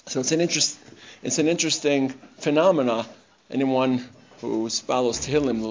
So it's an interesting phenomena. Anyone who follows Tehillim,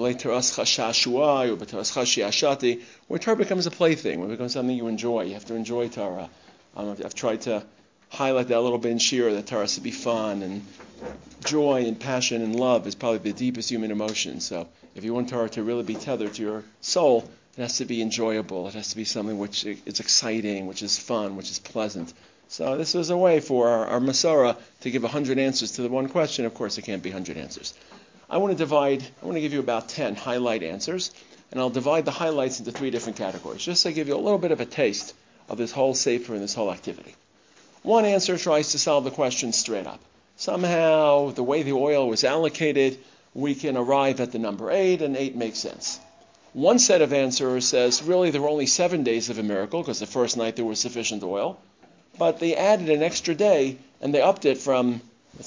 where Torah becomes a plaything, where it becomes something you enjoy. You have to enjoy Torah. I've tried to highlight that a little bit in Shira, that Torah has to be fun, and joy and passion and love is probably the deepest human emotion. So if you want Torah to really be tethered to your soul, it has to be enjoyable. It has to be something which is exciting, which is fun, which is pleasant. So this was a way for our Masorah to give 100 answers to the one question. Of course, it can't be 100 answers. I want to give you about 10 highlight answers, and I'll divide the highlights into 3 different categories, just to give you a little bit of a taste of this whole sefer and this whole activity. One answer tries to solve the question straight up. Somehow, the way the oil was allocated, we can arrive at the number 8, and 8 makes sense. One set of answers says, really, there were only 7 days of a miracle, because the first night there was sufficient oil, but they added an extra day, and they upped it from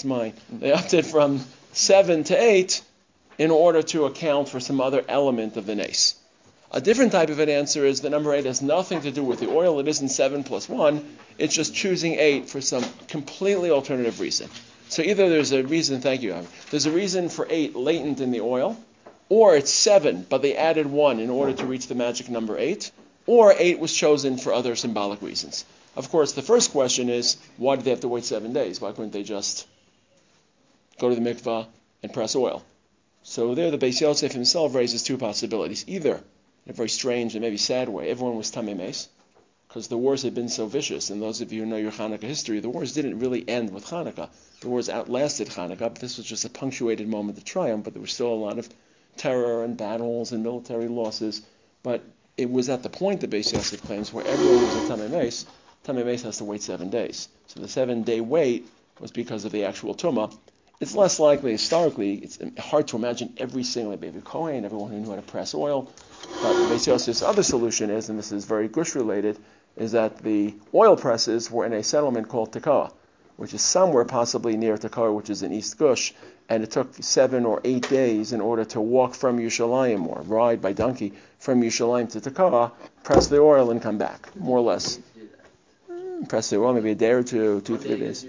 7 to 8 in order to account for some other element of the nace. A different type of an answer is the number 8 has nothing to do with the oil. It isn't 7 plus 1. It's just choosing 8 for some completely alternative reason. So either there's a reason, there's a reason for 8 latent in the oil, or it's 7, but they added 1 in order to reach the magic number 8, or 8 was chosen for other symbolic reasons. Of course, the first question is, why did they have to wait 7 days? Why couldn't they just go to the mikvah and press oil? So there the Beis Yosef himself raises 2 possibilities. Either, in a very strange and maybe sad way, everyone was tamei meis, because the wars had been so vicious, and those of you who know your Hanukkah history, the wars didn't really end with Hanukkah. The wars outlasted Hanukkah, but this was just a punctuated moment of triumph, but there was still a lot of terror and battles and military losses. But it was at the point, the Beis Yosef claims, where everyone was a tamei meis. Tamei meis has to wait 7 days. So the 7-day wait was because of the actual tumah. It's less likely, historically, it's hard to imagine every single baby Kohen, everyone who knew how to press oil. But Beis Yosef's other solution is, and this is very Gush related, is that the oil presses were in a settlement called Tekoa, which is somewhere possibly near Tekoa, which is in East Gush, and it took 7 or 8 days in order to walk from Yerushalayim, or ride by donkey from Yerushalayim to Tekoa, press the oil and come back, more or less. Press the oil, maybe a day or 2, 3 days.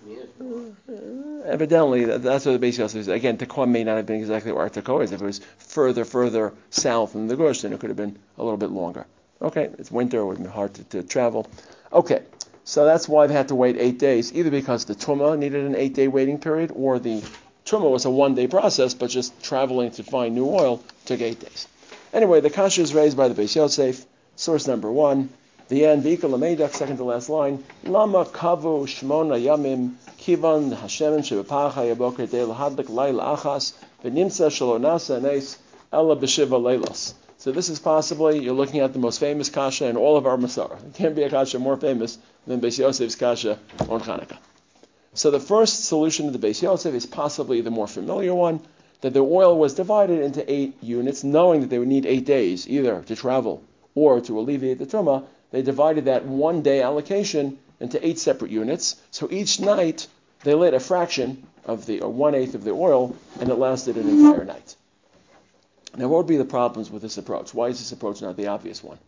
Evidently, that's what the Beis Yosef says. Again, Tekoa may not have been exactly where Tekoa is. If it was further south in the Gush, then it could have been a little bit longer. Okay, it's winter, it would have been hard to travel. Okay, so that's why they had to wait 8 days, either because the Tumah needed an 8-day waiting period, or the Tumah was a 1-day process, but just traveling to find new oil took 8 days. Anyway, the kasha is raised by the Beis Yosef. Source number 1, the end, V'ika Lameidak, second to last line, Lama kavu shmona yamim, kivan hashem shebepacha yaboker de lahadlik laila achas, v'nimtza shalonasa nes, ela b'shiva leilos. So this is possibly, you're looking at the most famous kasha in all of our Masorah. There can't be a kasha more famous than Beis Yosef's kasha on Hanukkah. So the first solution to the Beis Yosef is possibly the more familiar one, that the oil was divided into 8 units, knowing that they would need 8 days, either to travel or to alleviate the tumah. They divided that 1-day allocation into 8 separate units. So each night they lit a fraction of the 1/8 of the oil, and it lasted an entire night. Now, what would be the problems with this approach? Why is this approach not the obvious one?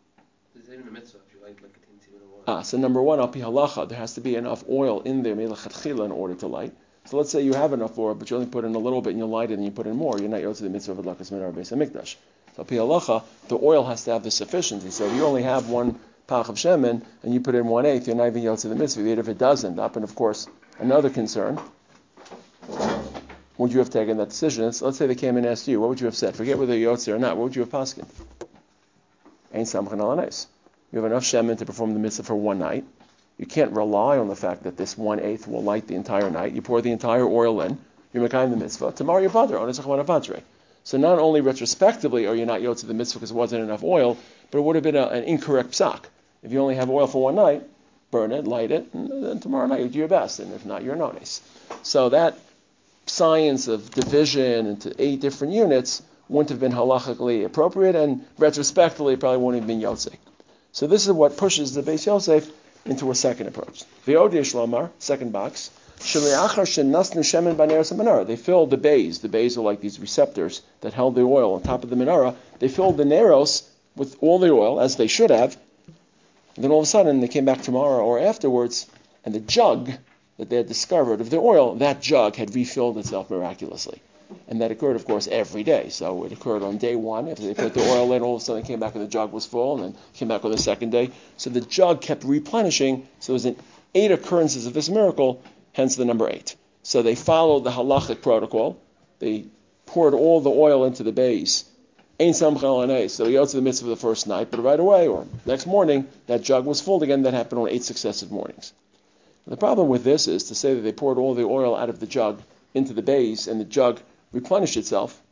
So number 1, al pi halacha, there has to be enough oil in there, me'lechatchila, in order to light. So let's say you have enough oil, but you only put in a little bit and you light it and you put in more. You're not yotze the mitzvah of adlakas menorah beis hamikdash. So al pi halacha, the oil has to have the sufficiency. So if you only have 1 pach of shemen and you put in 1/8, you're not even yotze the mitzvah. Even if it doesn't, up, and of course, another concern. Would you have taken that decision? Let's say they came and asked you, what would you have said? Forget whether you're yotze or not. What would you have paskin? Ein samchan al hanais. You have enough shemen to perform the mitzvah for 1 night. You can't rely on the fact that this 1/8 will light the entire night. You pour the entire oil in. You're mekayim the mitzvah. Tomorrow you're padre. So not only retrospectively are you not yotze the mitzvah because there wasn't enough oil, but it would have been an incorrect psak. If you only have oil for 1 night, burn it, light it, and then tomorrow night you do your best. And if not, you're nones. So that science of division into 8 different units wouldn't have been halachically appropriate, and retrospectively probably wouldn't have been yotze. So this is what pushes the Beis Yosef into a second approach. V'od yesh lomar, second box, sheliachar shenasnu shemen b'neros hamenorah. They filled the bays. The bays are like these receptors that held the oil on top of the menorah. They filled the neros with all the oil, as they should have. And then all of a sudden, they came back tomorrow or afterwards, and the jug that they had discovered of the oil, that jug had refilled itself miraculously. And that occurred, of course, every day. So it occurred on day one. After they put the oil in, all of a sudden they came back and the jug was full, and then came back on the second day. So the jug kept replenishing. So there was 8 occurrences of this miracle, hence the number 8. So they followed the halachic protocol. They poured all the oil into the base. Ein samcha l'anei. So he goes to the mitzvah the first night, but right away, or next morning, that jug was full again. That happened on 8 successive mornings. The problem with this is to say that they poured all the oil out of the jug into the base, and the jug replenished itself.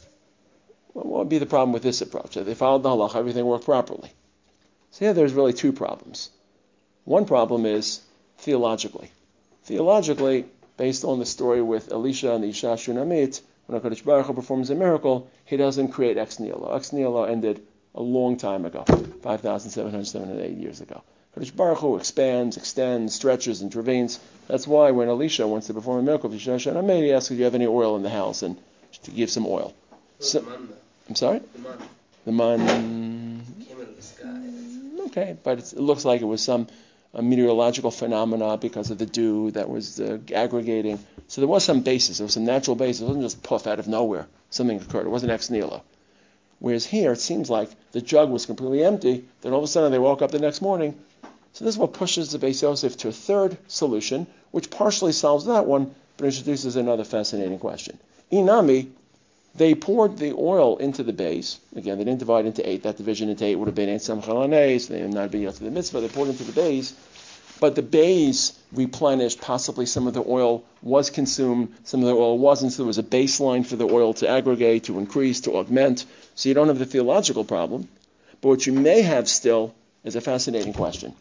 Well, what would be the problem with this approach? If they followed the halacha, everything worked properly. So here there's really 2 problems. One problem is theologically. Theologically, based on the story with Elisha and the Isha Shunamit, when HaKadosh Baruch Hu performs a miracle, he doesn't create ex nihilo. Ex nihilo ended a long time ago, 5,708 years ago. HaKadosh Baruch Hu expands, extends, stretches, intervenes. That's why when Elisha wants to perform a miracle, he asks, do you have any oil in the house? And to give some oil. So, I'm sorry? The man came out of the sky. Okay, but it looks like it was some meteorological phenomena because of the dew that was aggregating. So there was some basis. There was some natural basis. It wasn't just puff out of nowhere. Something occurred. It wasn't ex nihilo. Whereas here, it seems like the jug was completely empty. Then all of a sudden, they woke up the next morning. So this is what pushes the Beis Yosef to a third solution, which partially solves that one, but introduces another fascinating question. Inami, they poured the oil into the base. Again, they didn't divide into 8. That division into 8 would have been 8 samcha l'anei, so they would not be to the mitzvah. They poured into the base. But the base replenished. Possibly some of the oil was consumed, some of the oil wasn't. So there was a baseline for the oil to aggregate, to increase, to augment. So you don't have the theological problem. But what you may have still is a fascinating question.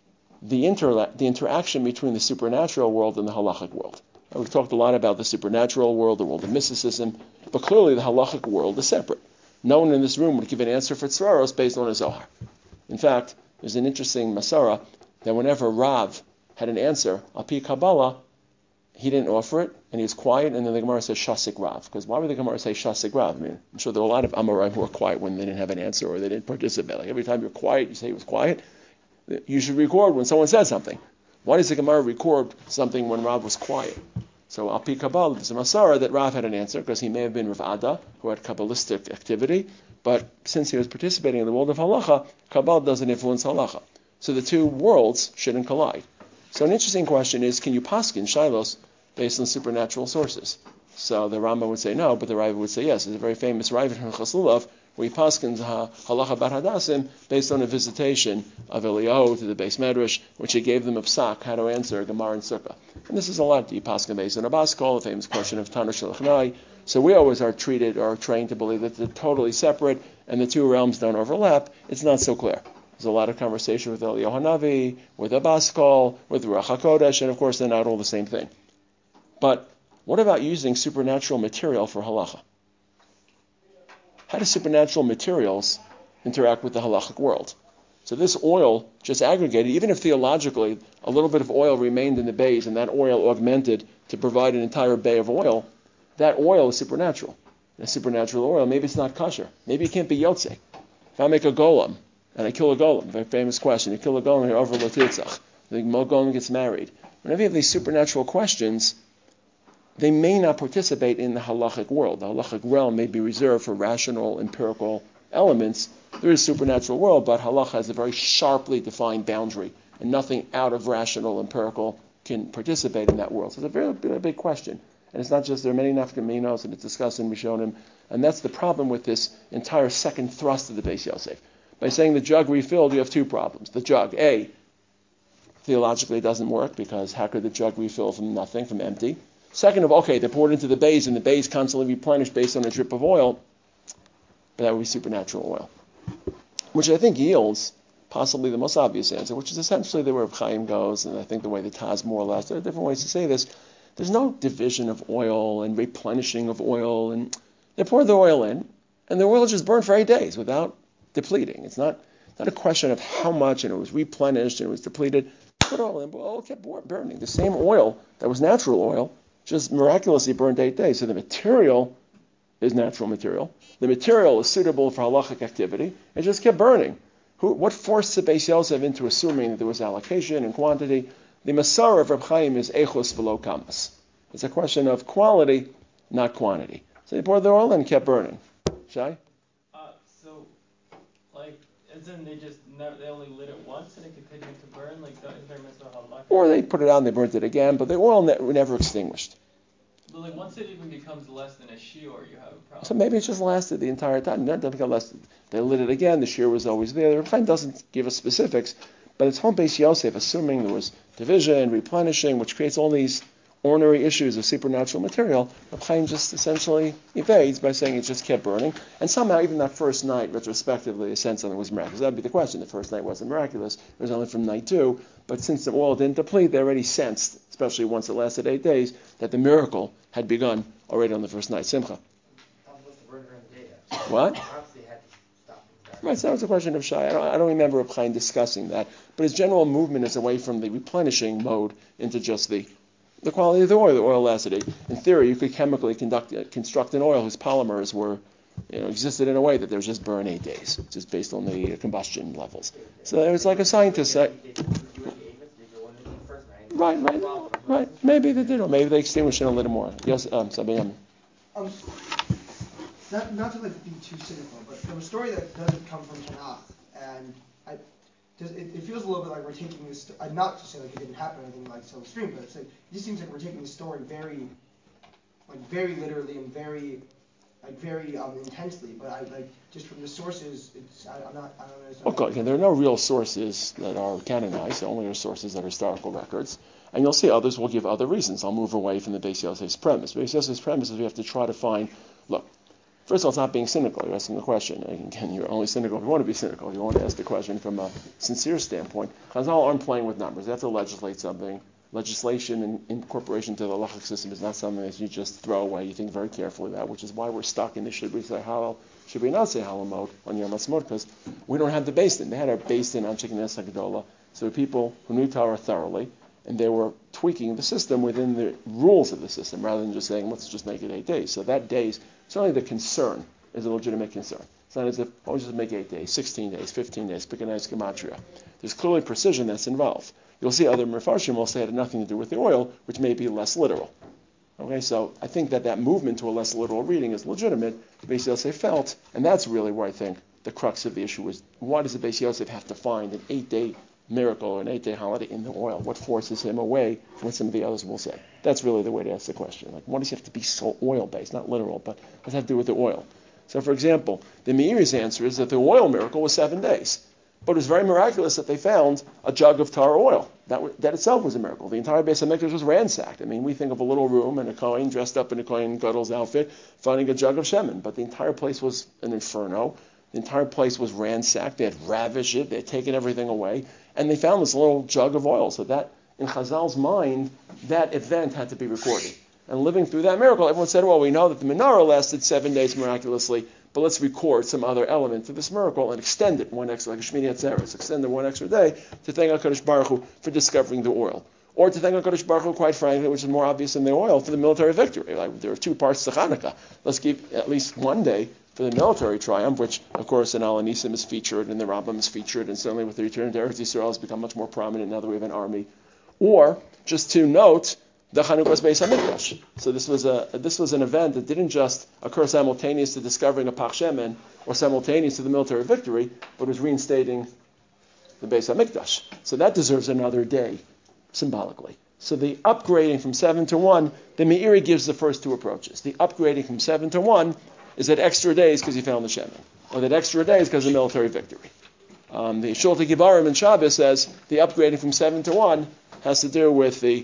The interaction between the supernatural world and the halachic world. Now, we've talked a lot about the supernatural world, the world of mysticism, but clearly the halachic world is separate. No one in this room would give an answer for tzvaros based on a Zohar. In fact, there's an interesting Masara that whenever Rav had an answer, Api Kabbalah, he didn't offer it, and he was quiet, and then the Gemara says Shasik Rav. Because why would the Gemara say Shasik Rav? I mean, I'm sure there were a lot of Amoraim who were quiet when they didn't have an answer or they didn't participate. Like every time you're quiet, you say he was quiet. You should record when someone said something. Why does the Gemara record something when Rav was quiet? So Al Pi Kabbalah, there's a Masara that Rav had an answer, because he may have been Rav Ada, who had Kabbalistic activity, but since he was participating in the world of halacha, Kabbalah doesn't influence halacha. So the two worlds shouldn't collide. So an interesting question is, can you paskin shilos based on supernatural sources? So the Rambam would say no, but the Raiva would say yes. There's a very famous Raiva in Chaslulov where he paskins halacha bar hadassim based on a visitation of Eliyahu to the Beis Medrash, which he gave them a psak, how to answer Gemara and Sukkah. And this is a lot. You paskin based on a baskol, the famous question of Tana Shalachnai. So we always are trained to believe that they're totally separate and the two realms don't overlap. It's not so clear. There's a lot of conversation with Eliyahu Hanavi, with a baskol, with Ruach HaKodesh, and of course they're not all the same thing. But what about using supernatural material for halacha? How do supernatural materials interact with the halachic world? So this oil just aggregated, even if theologically a little bit of oil remained in the bays and that oil augmented to provide an entire bay of oil, that oil is supernatural. And a supernatural oil, maybe it's not kosher. Maybe it can't be yotzei. If I make a golem and I kill a golem, very famous question, you kill a golem, you're over l'titzach. The golem gets married. Whenever you have these supernatural questions, they may not participate in the halachic world. The halachic realm may be reserved for rational, empirical elements. There is a supernatural world, but halacha has a very sharply defined boundary, and nothing out of rational, empirical can participate in that world. So it's a very big question. And it's not just, there are many nafkaminos, and it's discussed in Rishonim, and that's the problem with this entire second thrust of the Beis Yosef. By saying the jug refilled, you have two problems. The jug, A, theologically it doesn't work, because how could the jug refill from nothing, from empty? Second of, okay, they're poured into the bays, and the bays constantly replenished based on a drip of oil, but that would be supernatural oil. Which I think yields possibly the most obvious answer, which is essentially the way Reb Chaim goes, and I think the way the Taz more or less, there are different ways to say this. There's no division of oil and replenishing of oil, and they pour the oil in, and the oil just burned for 8 days without depleting. It's not a question of how much, and it was replenished, and it was depleted. Put oil in, but oil kept burning. The same oil that was natural oil just miraculously burned 8 days. So the material is natural material. The material is suitable for halachic activity. It just kept burning. What forced the Beis Yosef into assuming that there was allocation and quantity? The Masara of Reb Chaim is echos v'lo kamas. It's a question of quality, not quantity. So they poured the oil in and kept burning. Shai? As in they only lit it once and it continued to burn? Like, is there mitzvah halakha? Or they put it out and they burnt it again, but the oil never extinguished. But like once it even becomes less than a shiur, you have a problem. So maybe it just lasted the entire time. That doesn't become less. They lit it again. The shiur was always there. The Reb Chaim doesn't give us specifics, but it's home Beis Yosef, assuming there was division, replenishing, which creates all these ornery issues of supernatural material. Reb Chaim just essentially evades by saying it just kept burning, and somehow even that first night, retrospectively, a sense something was miraculous. That would be the question. The first night wasn't miraculous. It was only from night 2. But since the oil didn't deplete, they already sensed, especially once it lasted 8 days, that the miracle had begun already on the first night. Simcha. What? Right, so that was a question of Shai. I don't remember Reb Chaim discussing that. But his general movement is away from the replenishing mode into just the quality of the oil. The oil lasted. In theory, you could chemically construct an oil whose polymers were, existed in a way that they were just burn 8 days, just based on the combustion levels. So it was like a scientist said. Right. Maybe they did, or maybe they extinguished it a little more. Yes, Sabiyam. Not to be too cynical, but from a story that doesn't come from Tanakh, and it feels a little bit like we're taking this. Not to say like it didn't happen or anything like so extreme, but it's like it just seems like we're taking the story very literally and very intensely. But just from the sources, I don't understand. Okay, there are no real sources that are canonized. There only are sources that are historical records. And you'll see others will give other reasons. I'll move away from the Beis Yosef's premise. Beis Yosef's premise is we have to try to find, look, first of all, it's not being cynical. You're asking the question. Again, you're only cynical if you want to be cynical. You want to ask the question from a sincere standpoint. Chazal aren't playing with numbers. They have to legislate something. Legislation and incorporation to the halachic system is not something that you just throw away. You think very carefully about, which is why we're stuck in the should we say halal, should we not say halal mode on Yom HaSmot, because we don't have the beis din. They had a beis din on Shekinah Hagdolah. So people who knew Torah thoroughly, and they were tweaking the system within the rules of the system, rather than just saying, let's just make it 8 days. So that days, certainly the concern is a legitimate concern. It's not as if, just make 8 days, 16 days, 15 days, pick a nice gematria. There's clearly precision that's involved. You'll see other Mefarshim will say it had nothing to do with the oil, which may be less literal. Okay, so I think that movement to a less literal reading is legitimate. Beis Yosef felt, and that's really where I think the crux of the issue is, why does the Beis Yosef have to find an 8-day miracle or an 8-day holiday in the oil? What forces him away from what some of the others will say? That's really the way to ask the question. Like, why does he have to be so oil-based? Not literal, but what does that have to do with the oil? So, for example, the Meiri's answer is that the oil miracle was 7 days. But it was very miraculous that they found a jug of tar oil. That itself was a miracle. The entire Beis HaMikdash was ransacked. I mean, we think of a little room and a Kohen dressed up in a Kohen Gadol's outfit finding a jug of shemen. But the entire place was an inferno. The entire place was ransacked. They had ravaged it. They had taken everything away. And they found this little jug of oil. So that, in Chazal's mind, that event had to be recorded. And living through that miracle, everyone said, well, we know that the menorah lasted 7 days miraculously, but let's record some other element to this miracle and extend it one extra, like a Shmini Atzeres, extend it one extra day to thank HaKadosh Baruch Hu for discovering the oil. Or to thank HaKadosh Baruch Hu, quite frankly, which is more obvious than the oil, for the military victory. Like, there are 2 parts to Hanukkah. Let's give at least one day for the military triumph, which, of course, in Al Anisim is featured, and the Rambam is featured, and certainly with the return to Eretz Yisrael has become much more prominent now that we have an army. Or, just to note, the Chanukas Beis HaMikdash. So this was an event that didn't just occur simultaneous to discovering a Pach Shemen or simultaneous to the military victory, but was reinstating the Beis HaMikdash. So that deserves another day, symbolically. So the upgrading from 7 to 1, the Meiri gives the first 2 approaches. The upgrading from 7 to 1 is that extra days because he found the Shemen, or that extra days because of the military victory. The Shulti Gibarim in Shabbos says the upgrading from 7 to 1 has to do with the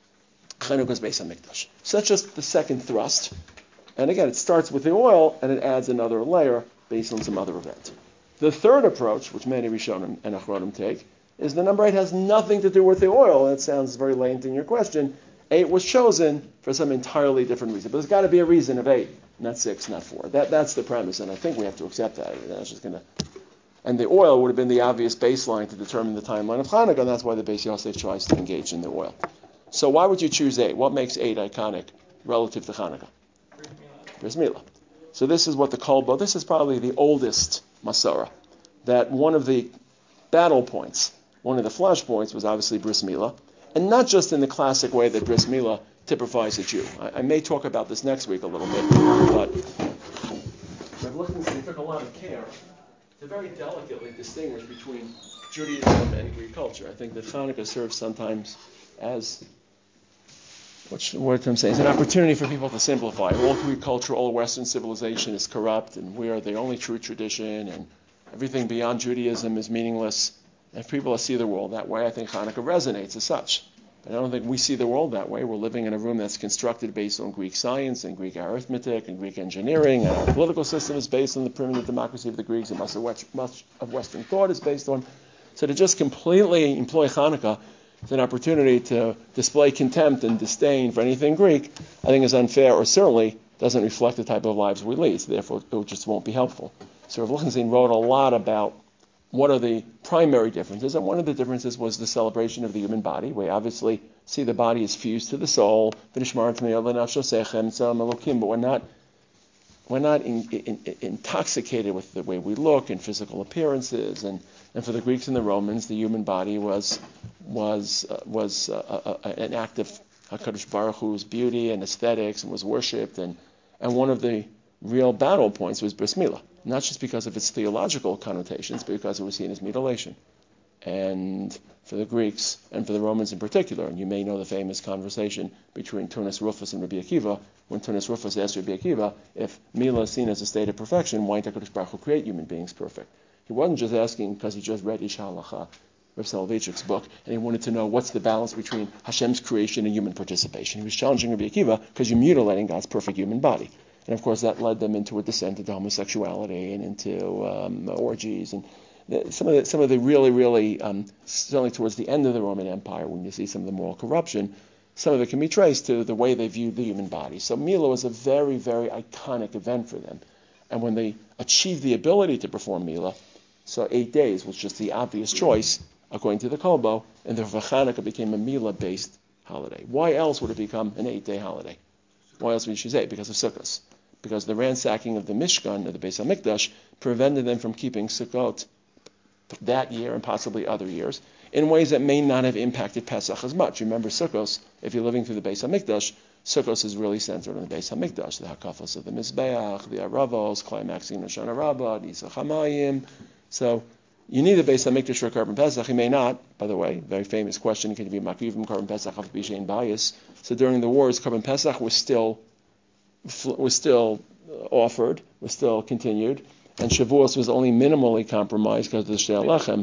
Chanukas Beis HaMikdash. So that's just the second thrust. And again, it starts with the oil, and it adds another layer based on some other event. The third approach, which many Rishonim and Achronim take, is the number 8 has nothing to do with the oil. That sounds very lame in your question. 8 was chosen for some entirely different reason. But there's got to be a reason of 8, not 6, not 4. That's the premise, and I think we have to accept that. That's just and the oil would have been the obvious baseline to determine the timeline of Hanukkah, and that's why the Beis Yosef tries to engage in the oil. So why would you choose 8? What makes 8 iconic relative to Hanukkah? Bris Milah. So this is what the Kolbo, this is probably the oldest Masorah, that one of the battle points, one of the flashpoints was obviously Bris Milah, And not just in the classic way that Bris Milah typifies a Jew. I may talk about this next week a little bit, but Rav Lichtenstein took a lot of care to very delicately distinguish between Judaism and Greek culture. I think that Hanukkah serves sometimes as, what I'm saying, is an opportunity for people to simplify. All Greek culture, all Western civilization is corrupt, and we are the only true tradition, and everything beyond Judaism is meaningless. And if people see the world that way, I think Hanukkah resonates as such. But I don't think we see the world that way. We're living in a room that's constructed based on Greek science and Greek arithmetic and Greek engineering, and our political system is based on the primitive democracy of the Greeks, and much of Western thought is based on. So to just completely employ Hanukkah as an opportunity to display contempt and disdain for anything Greek, I think is unfair, or certainly doesn't reflect the type of lives we lead. So therefore, it just won't be helpful. So Rav Lichtenstein wrote a lot about what are the primary differences, and one of the differences was the celebration of the human body. We obviously see the body is fused to the soul, but we're not intoxicated with the way we look and physical appearances. And for the Greeks and the Romans, the human body was an act of HaKadosh Baruch Hu's beauty and aesthetics, and was worshipped. And one of the real battle points was Bris Milah, not just because of its theological connotations, but because it was seen as mutilation. And for the Greeks, and for the Romans in particular, and you may know the famous conversation between Turnus Rufus and Rabbi Akiva, when Turnus Rufus asked Rabbi Akiva, if Milah is seen as a state of perfection, why didn't HaKadosh Baruch Hu create human beings perfect? He wasn't just asking because he just read Isha Halacha, Rav Soloveitchik's book, and he wanted to know what's the balance between Hashem's creation and human participation. He was challenging Rabbi Akiva because you're mutilating God's perfect human body. And of course that led them into a descent into homosexuality and into orgies, and some of the really, certainly towards the end of the Roman Empire, when you see some of the moral corruption, some of it can be traced to the way they viewed the human body. So Milah was a very, very iconic event for them. And when they achieved the ability to perform Milah, so 8 days was just the obvious choice, according to the Kolbo, and therefore Hanukkah became a Milah-based holiday. Why else would it become an 8-day holiday? Why else would you say? Because of Sukkot. Because the ransacking of the Mishkan, or the Beis HaMikdash, prevented them from keeping Sukkot that year and possibly other years in ways that may not have impacted Pesach as much. Remember, Sukkot, if you're living through the Beis HaMikdash, Sukkot is really centered on the Beis HaMikdash, the Hakafos of the Mizbeach, the Aravos, climaxing in Shana Rabbah, Isach HaMayim. So you need the Beis HaMikdash for Korban Pesach. You may not, by the way. Very famous question, can you be Makriv Korban Pesach of Bishain Bias? So during the wars, Korban Pesach was still offered, was still continued, and Shavuos was only minimally compromised because of the Shtei Lechem.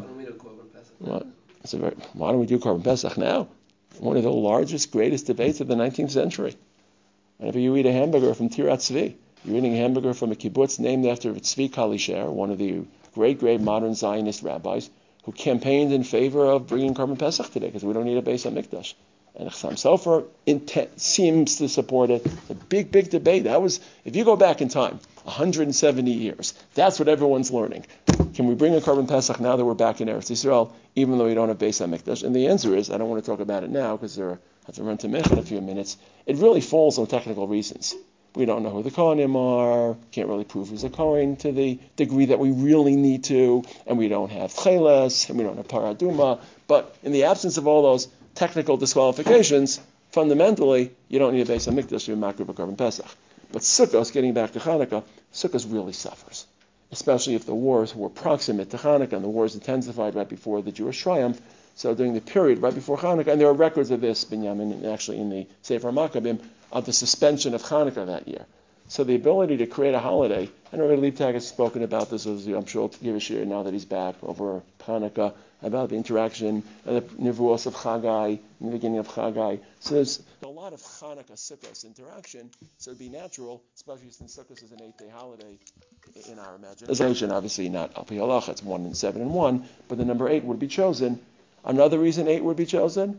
Why don't we do Korban Pesach now? One of the largest, greatest debates of the 19th century. Whenever you eat a hamburger from Tirat Tzvi, you're eating a hamburger from a kibbutz named after Tzvi Kalisher, one of the great modern Zionist rabbis, who campaigned in favor of bringing Korban Pesach today because we don't need a Beis HaMikdash. And Chassam Sofer seems to support it. It's a big debate. That was, if you go back in time, 170 years, that's what everyone's learning. Can we bring a Korban Pesach now that we're back in Eretz Yisrael, even though we don't have Beis HaMikdash? And the answer is, I don't want to talk about it now because I have to run to Mech in a few minutes. It really falls on technical reasons. We don't know who the Kohanim are, can't really prove who's a Kohen to the degree that we really need to, and we don't have Cheles, and we don't have Paraduma. But in the absence of all those technical disqualifications, fundamentally, you don't need a Beis HaMikdash to be Makriv Korban Pesach. But Sukkot, getting back to Hanukkah, Sukkot really suffers, especially if the wars were proximate to Hanukkah, and the wars intensified right before the Jewish triumph. So during the period right before Hanukkah, and there are records of this, Binyamin, actually in the Sefer Maccabim, of the suspension of Hanukkah that year. So the ability to create a holiday, I know Rabbi Liebtag has spoken about this, I'm sure to give a share now that he's back over Hanukkah, about the interaction and the Nevuos of Chagai, in the beginning of Chagai. So there's a lot of Hanukkah Sukkot interaction, so it'd be natural, especially since Sukkot is an 8-day holiday in our imagination. Obviously not Al Pi Halacha, it's 1 and 7 and 1, but the number 8 would be chosen. Another reason 8 would be chosen,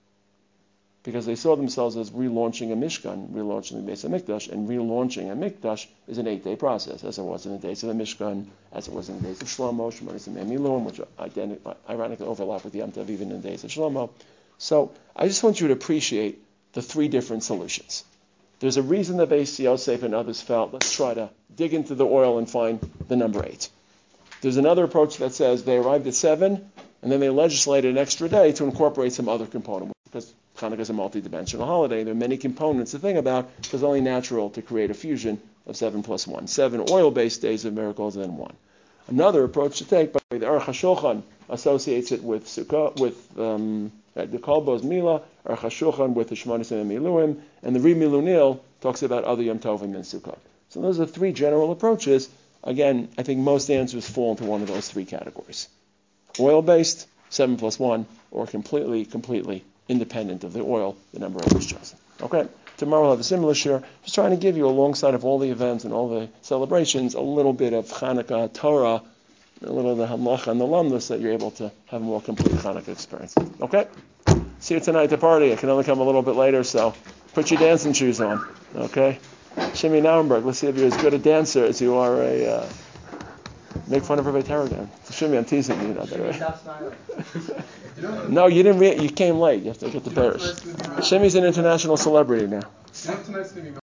because they saw themselves as relaunching a Mishkan, relaunching the Beis HaMikdash, and relaunching a Mikdash is an 8-day process, as it was in the days of the Mishkan, as it was in the days of Shlomo, Shemonis and Emilum, which ironically overlap with Yom Tov even in the days of Shlomo. So I just want you to appreciate the 3 different solutions. There's a reason that Beis Yosef and others felt, let's try to dig into the oil and find the number 8. There's another approach that says they arrived at 7, and then they legislated an extra day to incorporate some other component. because Hanukkah is a multi-dimensional holiday. There are many components to think about. So it's only natural to create a fusion of 7 plus 1. 7 oil-based days of miracles and then 1. Another approach to take, by the way, the Aruch HaShulchan associates it with Sukkot, with the Kolbos Mila, Aruch HaShulchan with the Shmonis and Miluim, and the Ri Milunil talks about other Yom Tovim and Sukkot. So those are 3 general approaches. Again, I think most answers fall into one of those 3 categories. Oil-based, 7 plus 1, or completely independent of the oil, the number 8 was chosen. Okay? Tomorrow we'll have a similar share. Just trying to give you, alongside of all the events and all the celebrations, a little bit of Hanukkah Torah, a little of the halacha and the lamdas, that you're able to have a more complete Hanukkah experience. Okay? See you tonight at the party. I can only come a little bit later, so put your dancing shoes on. Okay? Shimi Nauenberg, let's see if you're as good a dancer as you are a... make fun of Rabbi Tarragon. Shimi, I'm teasing you. Not that right. No, you didn't. You came late. You have to get the parish. Shimi's an international celebrity now.